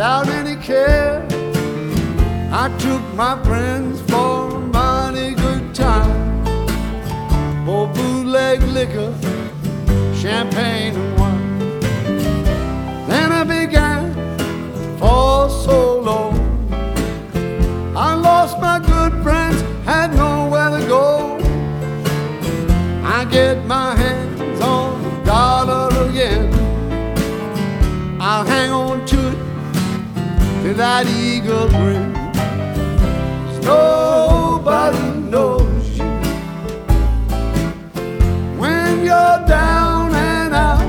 without any care. I took my friends for a mighty good time, for bootleg liquor, champagne and wine. Then I began to fall so low. I lost my good friends, had nowhere to go. I get my hands on the dollar again. I'll hang on to it till that eagle grin. 'Cause nobody knows you when you're down and out.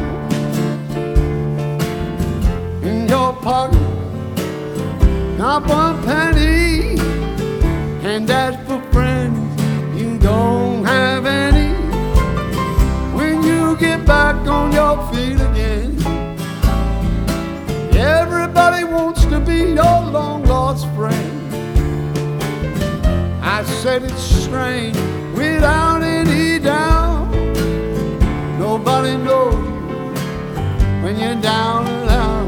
In your pocket, not one penny, and that's for friends you don't have any. When you get back on your feet again, everybody wants to be your long lost friend. I said it's strange without any doubt. Nobody knows you when you're down and out.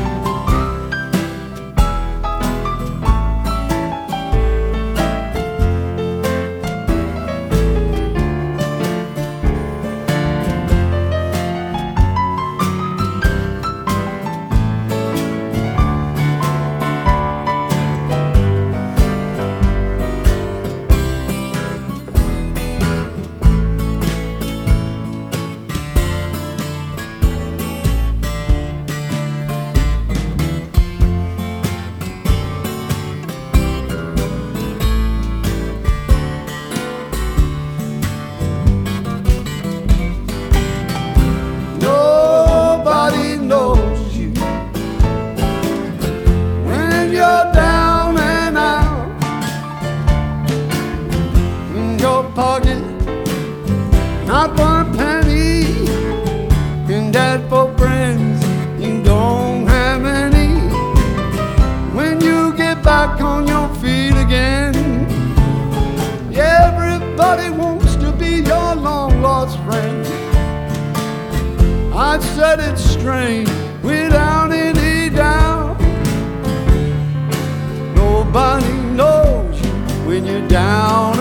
Pocket, not one penny, and that for friends you don't have any. When you get back on your feet again, everybody wants to be your long lost friend. I said it's strange without any doubt. Nobody knows you when you're down